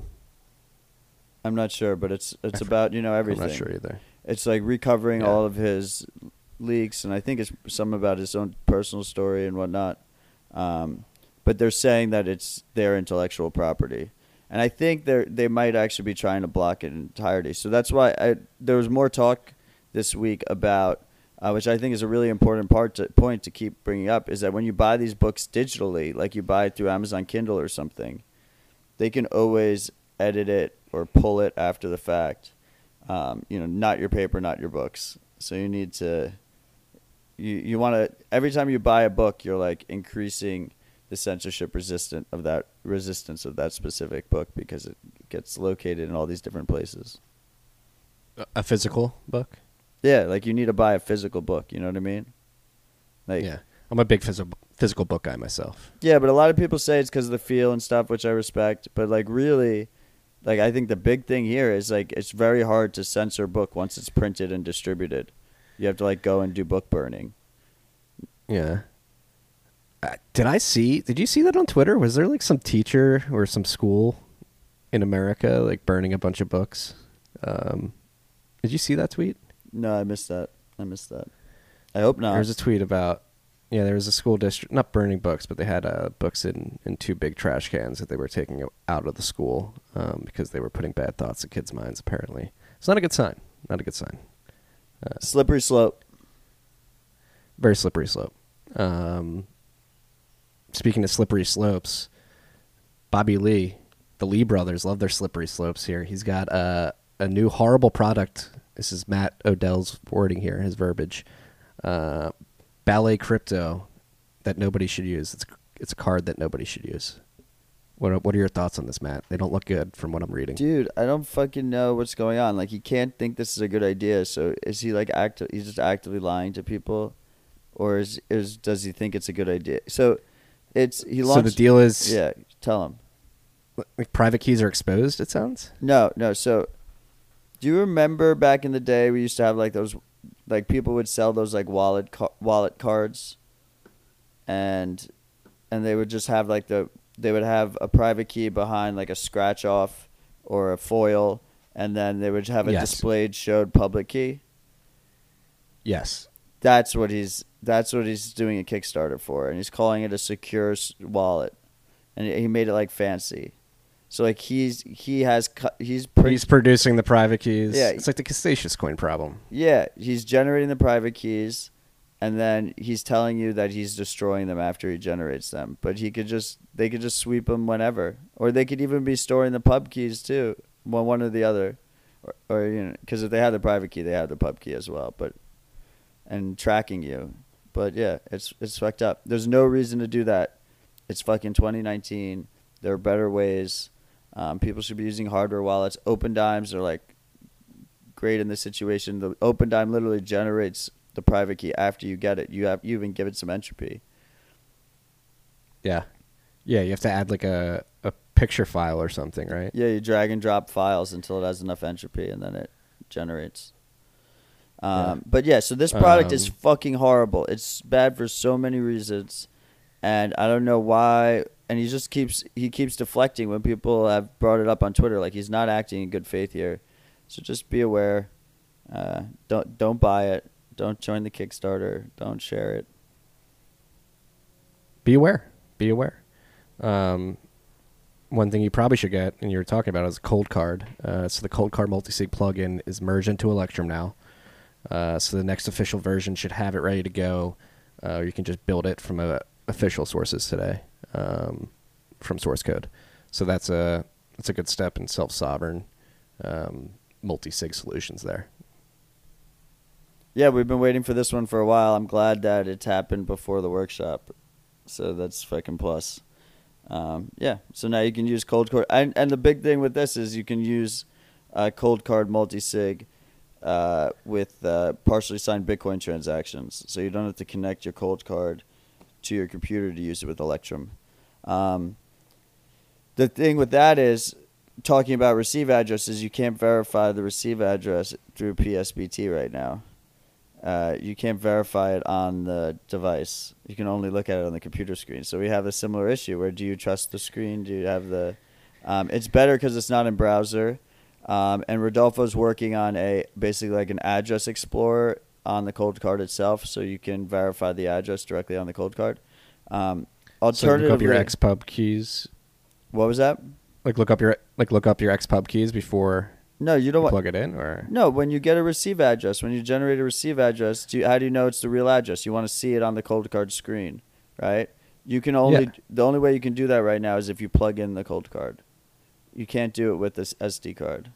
I'm not sure, but it's it's
I
about you know everything.
I'm not sure either.
It's like recovering
Yeah.
all of his leaks, and I think it's some about his own personal story and whatnot. Um, but they're saying that it's their intellectual property, and I think they they might actually be trying to block it in entirety. So that's why I, there was more talk this week about, uh, which I think is a really important part to, point to keep bringing up, is that when you buy these books digitally, like you buy it through Amazon Kindle or something, they can always edit it or pull it after the fact. Um, you know, not your paper, not your books. So you need to, you you want to, every time you buy a book, you're like increasing the censorship resistant of that resistance of that specific book because it gets located in all these different places.
A physical book.
Yeah, like you need to buy a physical book. You know what I mean? Like,
Yeah, I'm a big physical physical book guy myself.
yeah, but a lot of people say it's because of the feel and stuff, which I respect. But like, really, like I think the big thing here is like it's very hard to censor a book once it's printed and distributed. You have to like go and do book burning.
Yeah. Uh, did I see? Did you see that on Twitter? Was there like some teacher or some school in America like burning a bunch of books? Um, did you see that tweet?
No, I missed that. I missed that. I hope not.
There's a tweet about, yeah, there was a school district, not burning books, but they had uh, books in, in two big trash cans that they were taking out of the school um, because they were putting bad thoughts in kids' minds, apparently. It's not a good sign. Not a good sign. Uh,
Slippery slope.
very slippery slope. Um, speaking of slippery slopes, Bobby Lee, the Lee brothers, love their slippery slopes here. He's got uh, a new horrible product. This is Matt Odell's wording here, his verbiage. Uh, Ballet Crypto that nobody should use. It's it's a card that nobody should use. What are, what are your thoughts on this, Matt? They don't look good from what I'm reading.
Dude, I don't fucking know what's going on. Like, he can't think this is a good idea. So is he like active? He's just actively lying to people, or is is does he think it's a good idea? So it's he launched.
So the deal is,
Yeah, tell him.
like private keys are exposed. It sounds.
No, no. So, do you remember back in the day we used to have like those, like people would sell those like wallet ca- wallet cards, and and they would just have like the they would have a private key behind like a scratch off or a foil, and then they would have a
Yes.
displayed showed public key.
Yes.
That's what he's that's what he's doing a Kickstarter for, and he's calling it a secure s- wallet, and he made it like fancy. So like he's he has cu- he's print-
He's producing the private keys.
Yeah.
It's like the Castaceous coin problem.
yeah he's generating the private keys, and then he's telling you that he's destroying them after he generates them. But he could just they could just sweep them whenever, or they could even be storing the pub keys too, one one or the other, or, or you know, because if they have the private key, they have the pub key as well. But and tracking you. But yeah, it's it's fucked up. There's no reason to do that. It's fucking twenty nineteen. There are better ways. Um, people should be using hardware wallets. Open Dimes are like great in this situation. The Open Dime literally generates the private key after you get it. You have you even give it some entropy.
Yeah. Yeah, you have to add like a, a picture file or something, right?
Yeah, you drag and drop files until it has enough entropy, and then it generates. Um,
Yeah.
But yeah, so this product is
Um,
fucking horrible. It's bad for so many reasons, and I don't know why. And he just keeps he keeps deflecting when people have brought it up on Twitter. Like he's not acting in good faith here. So just be aware. Uh, don't don't buy it. Don't join the Kickstarter. Don't share it.
Be aware. Be aware. Um, one thing you probably should get, and you were talking about, is a cold card. Uh, so the cold card multisig plugin is merged into Electrum now. Uh, so the next official version should have it ready to go. Uh, you can just build it from uh, official sources today, um, from source code. So that's a that's a good step in self-sovereign um, multi-sig solutions there.
Yeah, we've been waiting for this one for a while. I'm glad that it's happened before the workshop. So that's fucking plus. Um, yeah, so now you can use cold card. And, and the big thing with this is you can use uh, cold card multi-sig uh, with uh, partially signed Bitcoin transactions. So you don't have to connect your cold card to your computer to use it with Electrum. Um, the thing with that is, talking about receive addresses, you can't verify the receive address through P S B T right now. Uh, you can't verify it on the device. You can only look at it on the computer screen. So we have a similar issue where do you trust the screen? Do you have the... Um, it's better because it's not in browser. Um, and Rodolfo's working on a basically like an address explorer on the cold card itself, so you can verify the address directly on the cold card. Um,
So
alternatively,
look up your X pub keys.
what was that?
Like look up your like look up your X pub keys before
No, you don't
you
want...
plug it in, or
No, when you get a receive address, when you generate a receive address, do you, how do you know it's the real address? You want to see it on the cold card screen, right? You can only
Yeah.
the only way you can do that right now is if you plug in the cold card. You can't do it with this S D card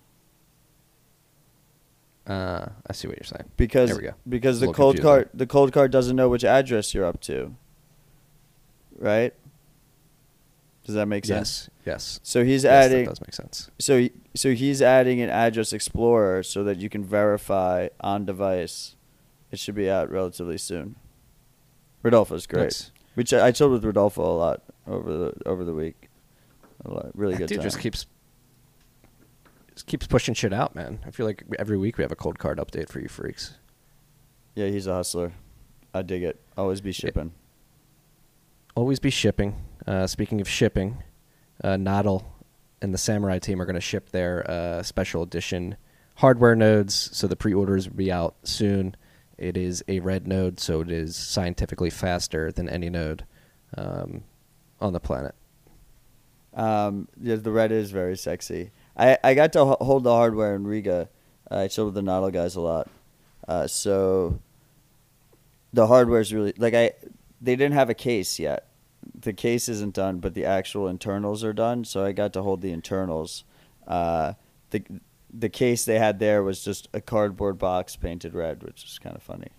uh, I see what you're saying.
because
There we go.
because
It's a
the
little
cold
confusing.
card the cold card doesn't know which address you're up to, right? Does that make sense?
Yes, yes.
So he's
Yes,
adding.
that does make sense.
So he- so he's adding an address explorer so that you can verify on device. It should be out relatively soon. Rodolfo's great.
Nice.
Which I, I chilled with Rodolfo a lot over the over the week. A lot, really
That
good
dude
time.
just keeps just keeps pushing shit out, man. I feel like every week we have a cold card update for you freaks.
Yeah, he's a hustler. I dig it. Always be shipping.
Always be shipping. Uh, speaking of shipping, uh, Noddle and the Samurai team are going to ship their uh, special edition hardware nodes, so the pre-orders will be out soon. It is a red node, so it is scientifically faster than any node um, on the planet.
Um, yeah, the red is very sexy. I, I got to ho- hold the hardware in Riga. I chilled with the Noddle guys a lot. Uh, so the hardware's really like I. They didn't have a case yet. The case isn't done, but the actual internals are done. So I got to hold the internals. Uh, the the case they had there was just a cardboard box painted red, which is kind of funny.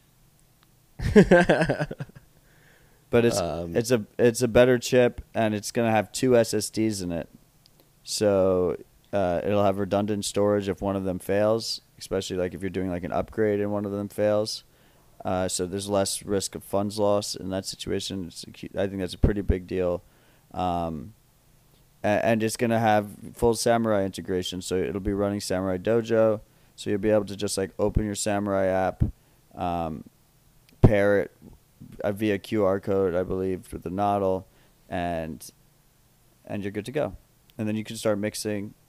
But it's
Um,
it's a it's a better chip, and it's gonna have two S S Ds in it, so uh, it'll have redundant storage if one of them fails, especially like if you're doing like an upgrade and one of them fails. Uh, so there's less risk of funds loss in that situation. It's a, cu- I think that's a pretty big deal, um, and, and it's gonna have full Samurai integration, so it'll be running Samurai Dojo, so you'll be able to just like open your Samurai app, um, pair it uh, via Q R code, I believe, with the Noddle, and and you're good to go. And then you can start mixing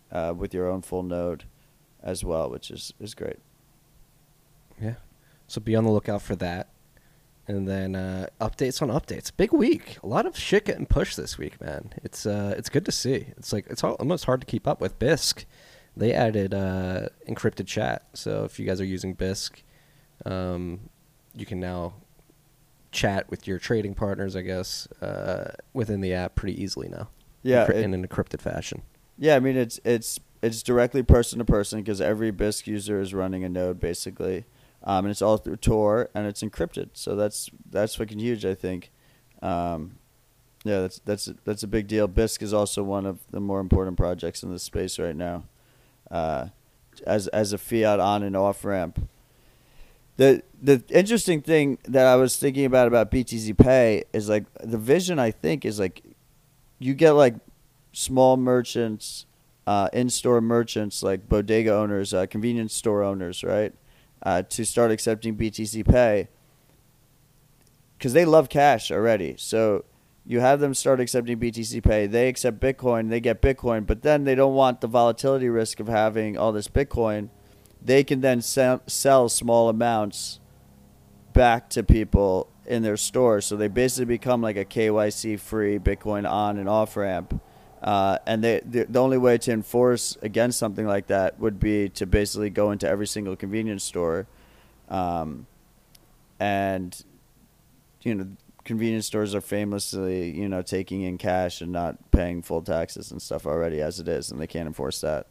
uh, with your own full node as well, which is, is great.
Yeah. So be on the lookout for that. And then uh, updates on updates. Big week. A lot of shit getting pushed this week, man. It's uh, it's good to see. It's like it's all, almost hard to keep up with. Bisq, they added uh, encrypted chat. So if you guys are using Bisq, um, you can now chat with your trading partners, I guess, uh, within the app pretty easily now.
Yeah,
Encry-
it-
in an encrypted fashion.
Yeah, I mean it's it's it's directly person to person because every Bisq user is running a node basically, um, and it's all through Tor and it's encrypted. So that's that's fucking huge, I think. Um, yeah, that's that's that's a big deal. Bisq is also one of the more important projects in this space right now, uh, as as a fiat on and off ramp. The the interesting thing that I was thinking about about B T C Pay is like the vision I think is like you get like small merchants, uh, in-store merchants like bodega owners, uh, convenience store owners, right, uh, to start accepting B T C Pay because they love cash already. So you have them start accepting B T C Pay. They accept Bitcoin. They get Bitcoin, but then they don't want the volatility risk of having all this Bitcoin. They can then sell, sell small amounts back to people in their store. So they basically become like a K Y C-free Bitcoin on and off ramp. Uh, and they, the, the only way to enforce against something like that would be to basically go into every single convenience store. Um, and, you know, convenience stores are famously, you know, taking in cash and not paying full taxes and stuff already as it is, and they can't enforce that.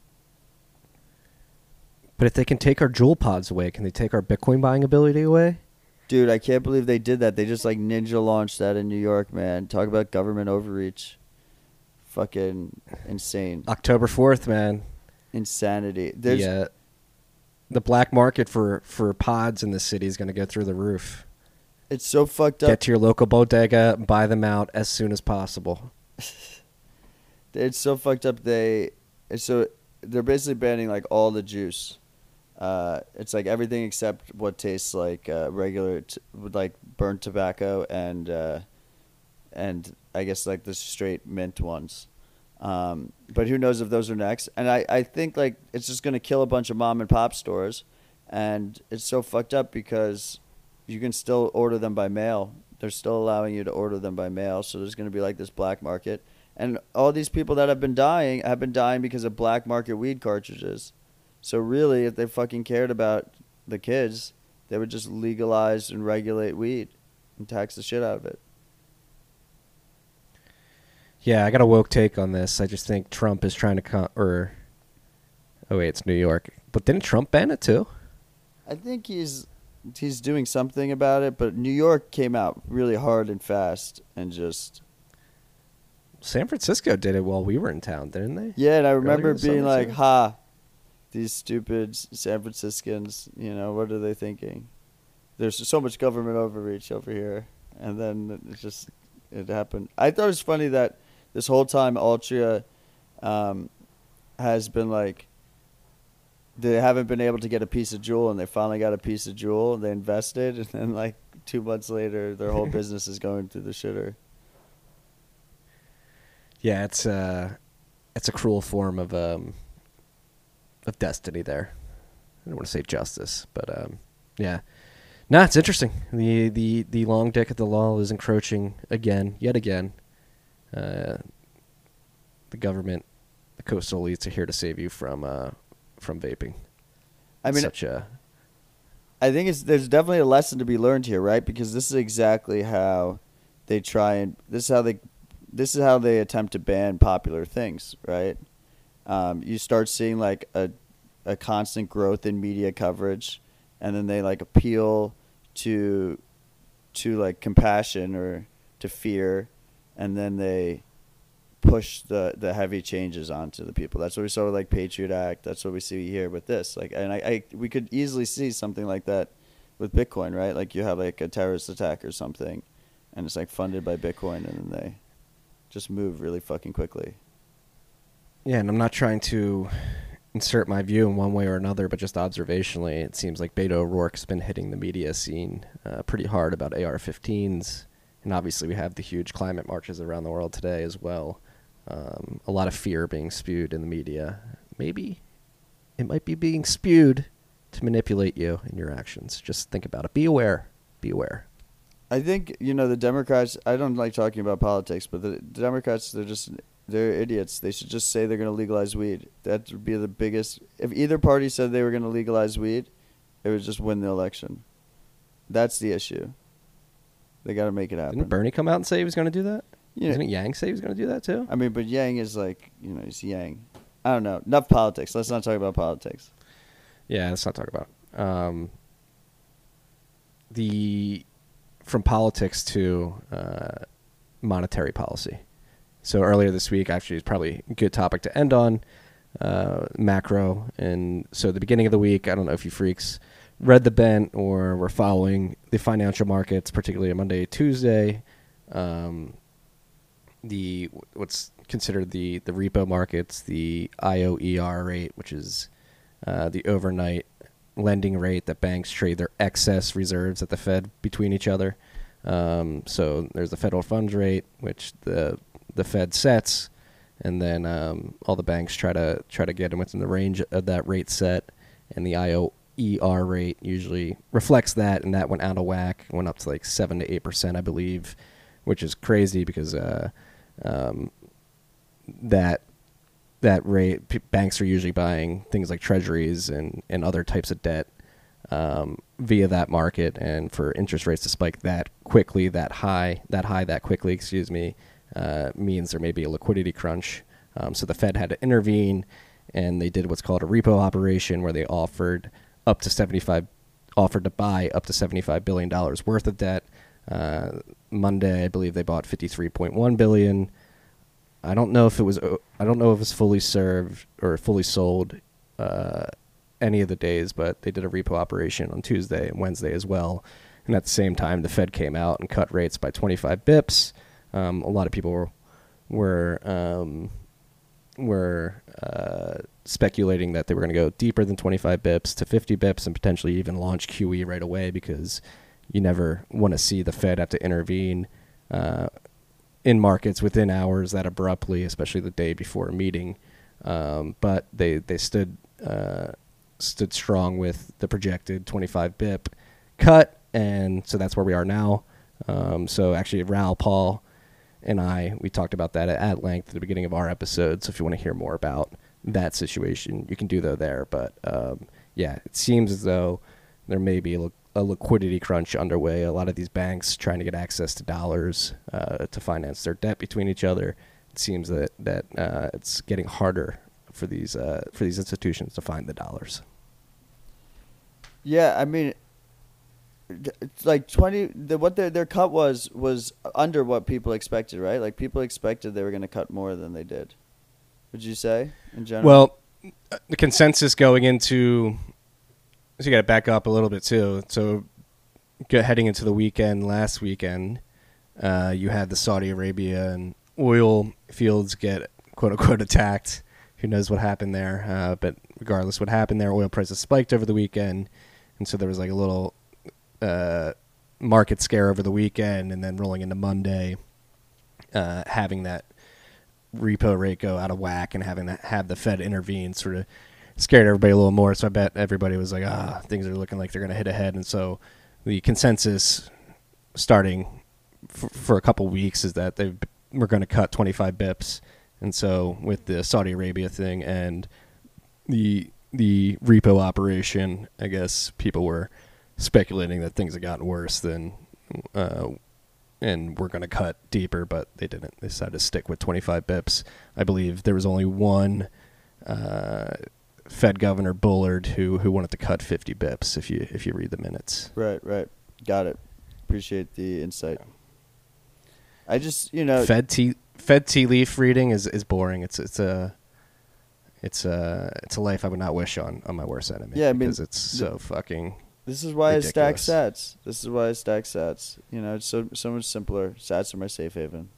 But if they can take our Joule pods away, can they take our Bitcoin buying ability away?
Dude, I can't believe they did that. They just, like, ninja launched that in New York, man. Talk about government overreach. Fucking insane.
October fourth, man.
Insanity. There's,
the, uh, the black market for, for pods in the city is going to go through the roof.
It's so fucked up.
Get to your local bodega, buy them out as soon as possible.
It's so fucked up. They, it's so they're basically banning like all the juice. Uh, it's like everything except what tastes like uh, regular, t- like burnt tobacco and uh, and I guess like the straight mint ones. Um, but who knows if those are next? And I, I think like it's just gonna kill a bunch of mom and pop stores, and it's so fucked up because you can still order them by mail. They're still allowing you to order them by mail. So there's gonna be like this black market, and all these people that have been dying have been dying because of black market weed cartridges. So really, if they fucking cared about the kids, they would just legalize and regulate weed and tax the shit out of it.
Yeah, I got a woke take on this. I just think Trump is trying to con- or oh wait, it's New York. But didn't Trump ban it too?
I think he's he's doing something about it, but New York came out really hard and fast and just
San Francisco did it while we were in town, didn't they?
yeah. And I remember
Earlier this
being
summer,
like,
too?
"Ha, these stupid San Franciscans, you know, what are they thinking? There's so much government overreach over here." And then it just it happened. I thought it was funny that this whole time Altria um, has been like, they haven't been able to get a piece of Juul, and they finally got a piece of Juul, and they invested, and then like two months later, their whole business is going through the shitter.
Yeah, it's uh it's a cruel form of um of destiny there. I don't want to say justice, but um yeah. No, it's interesting. The the the long dick of the law is encroaching again, yet again. Uh the government, the coastal elites are here to save you from uh from vaping.
I mean,
such a
I think it's there's definitely a lesson to be learned here, right? Because this is exactly how they try and this is how they this is how they attempt to ban popular things, right? Um, you start seeing like a a constant growth in media coverage, and then they like appeal to to like compassion or to fear, and then they push the the heavy changes onto the people. That's what we saw with like Patriot Act. That's what we see here with this. Like, and I, I we could easily see something like that with Bitcoin, right? Like you have like a terrorist attack or something, and it's like funded by Bitcoin, and then they just move really fucking quickly.
Yeah, and I'm not trying to insert my view in one way or another, but just observationally, it seems like Beto O'Rourke's been hitting the media scene uh, pretty hard about A R fifteens, and obviously we have the huge climate marches around the world today as well. um, a lot of fear being spewed in the media. Maybe it might be being spewed to manipulate you in your actions. Just think about it. Be aware. Be aware.
I think, you know, the Democrats, I don't like talking about politics, but the Democrats, they're just, they're idiots. They should just say they're going to legalize weed. That would be the biggest, if either party said they were going to legalize weed, it would just win the election. That's the issue. They got to make it happen.
Didn't Bernie come out and say he was going to do that?
Yeah.
Didn't Yang say he was going to do that too?
I mean, but Yang is like, you know, he's Yang. I don't know. Enough politics. Let's not talk about politics.
Yeah, let's not talk about it. Um, the from politics to uh, monetary policy. So earlier this week, actually, is probably a good topic to end on, uh, macro. And so at the beginning of the week, I don't know if you freaks read the bent or were following the financial markets, particularly on Monday, Tuesday. Um, the what's considered the, the repo markets, the I O E R rate, which is uh, the overnight lending rate that banks trade their excess reserves at the Fed between each other. Um, so there's the federal funds rate, which the the Fed sets, and then um, all the banks try to try to get them within the range of that rate set, and the I O E R rate usually reflects that, and that went out of whack, went up to like seven to eight percent, I believe, which is crazy because uh, um, that that rate p- banks are usually buying things like treasuries and, and other types of debt um, via that market, and for interest rates to spike that quickly, that high, that high, that quickly, excuse me, uh, means there may be a liquidity crunch. Um, so the Fed had to intervene, and they did what's called a repo operation, where they offered up to seventy-five, offered to buy up to seventy-five billion dollars worth of debt. Uh, Monday, I believe they bought fifty-three point one billion dollars. I don't know if it was. I don't know if it was fully served or fully sold uh, any of the days, but they did a repo operation on Tuesday and Wednesday as well. And at the same time, the Fed came out and cut rates by twenty-five bips. Um, a lot of people were were um, were uh, speculating that they were going to go deeper than twenty-five bips to fifty bips and potentially even launch Q E right away, because you never want to see the Fed have to intervene Uh, in markets within hours that abruptly, especially the day before a meeting. Um, but they they stood uh, stood strong with the projected twenty-five bip cut, and so that's where we are now. Um, so actually, Raoul Paul and I, we talked about that at length at the beginning of our episode. So if you want to hear more about that situation, you can do that there. But um, yeah, it seems as though there may be a a liquidity crunch underway. A lot of these banks trying to get access to dollars uh, to finance their debt between each other. It seems that that uh, it's getting harder for these uh, for these institutions to find the dollars.
Yeah, I mean, it's like twenty. The, what their their cut was was under what people expected, right? Like people expected they were going to cut more than they did. Would you say in general?
Well, the consensus going into So you got to back up a little bit too. So, get, heading into the weekend, last weekend, uh, you had the Saudi Arabia and oil fields get quote unquote attacked. Who knows what happened there? Uh, but regardless, what happened there, oil prices spiked over the weekend, and so there was like a little uh, market scare over the weekend, and then rolling into Monday, uh, having that repo rate go out of whack and having that have the Fed intervene sort of scared everybody a little more. So I bet everybody was like, ah, things are looking like they're going to hit ahead. And so the consensus starting f- for a couple weeks is that they we're going to cut twenty-five bips. And so with the Saudi Arabia thing and the the repo operation, I guess people were speculating that things had gotten worse than uh, and we're going to cut deeper, but they didn't. They decided to stick with twenty-five bips. I believe there was only one uh, Fed Governor Bullard who who wanted to cut fifty bips if you if you read the minutes.
Right, right. Got it. Appreciate the insight. I just, you know,
Fed tea Fed tea leaf reading is, is boring. It's it's a it's a it's a life I would not wish on on my worst enemy.
Yeah, I mean,
because it's so fucking
this is why
ridiculous.
I stack sats. This is why I stack sats. You know, it's so so much simpler. Sats are my safe haven.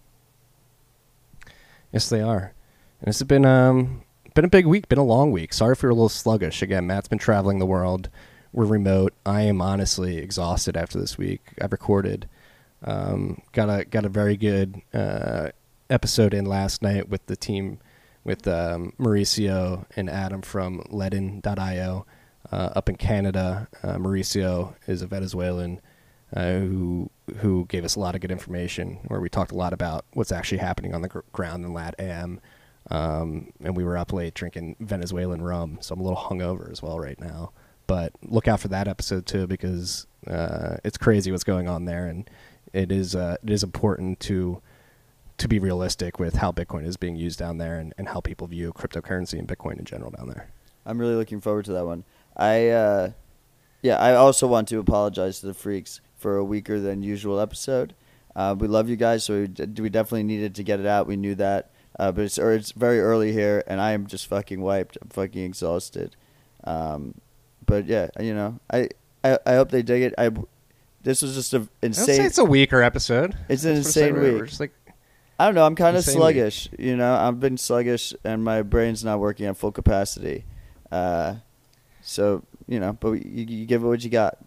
Yes, they are. And it's been um been a big week, been a long week. Sorry if you're a little sluggish. Again, Matt's been traveling the world. We're remote. I am honestly exhausted after this week. I've recorded. Um, got a got a very good uh, episode in last night with the team, with um, Mauricio and Adam from Ledin dot io uh, up in Canada. Uh, Mauricio is a Venezuelan uh, who who gave us a lot of good information, where we talked a lot about what's actually happening on the gr- ground in LATAM. Um, and we were up late drinking Venezuelan rum, so I'm a little hungover as well right now. But look out for that episode too, because uh, it's crazy what's going on there, and it is uh, it is important to to be realistic with how Bitcoin is being used down there, and, and how people view cryptocurrency and Bitcoin in general down there.
I'm really looking forward to that one. I uh, yeah, I also want to apologize to the freaks for a weaker than usual episode. Uh, we love you guys, so we, we definitely needed to get it out. We knew that. Uh, but it's or it's very early here, and I am just fucking wiped. I'm fucking exhausted. Um, but yeah, you know, I, I I hope they dig it. I this was just an insane.
I'd say it's a weaker episode.
It's an
That's what I'm
insane
saying. We're-
week.
We're just like,
I don't know. I'm kind of
Insane
sluggish. You know, I've been sluggish, and my brain's not working at full capacity. Uh, so you know, but you, you give it what you got.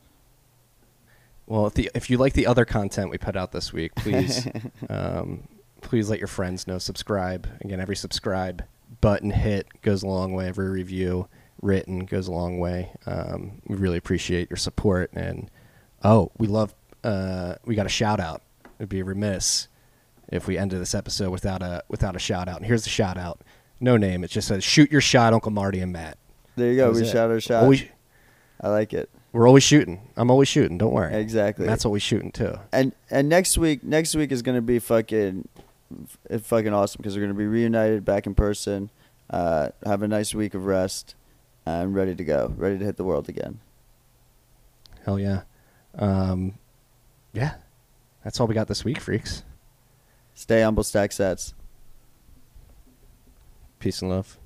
well, if the if you like the other content we put out this week, please um, please let your friends know. Subscribe. Again, every subscribe button hit goes a long way. Every review written goes a long way. Um, we really appreciate your support. And oh, we love. Uh, we got a shout out. It'd be remiss if we ended this episode without a without a shout out. And here's the shout out. No name. It just says, "Shoot your shot, Uncle Marty and Matt."
There you go.
That was
We
it.
shot our shot.
Always,
I like it.
we're always shooting. I'm always shooting. Don't worry.
Exactly.
That's always shooting too.
And and next week, next week is gonna be fucking, f- fucking awesome because we're gonna be reunited back in person. Uh, have a nice week of rest, and ready to go, ready to hit the world again.
Hell yeah. Um, yeah. That's all we got this week, freaks.
Stay humble, stack sets.
Peace and love.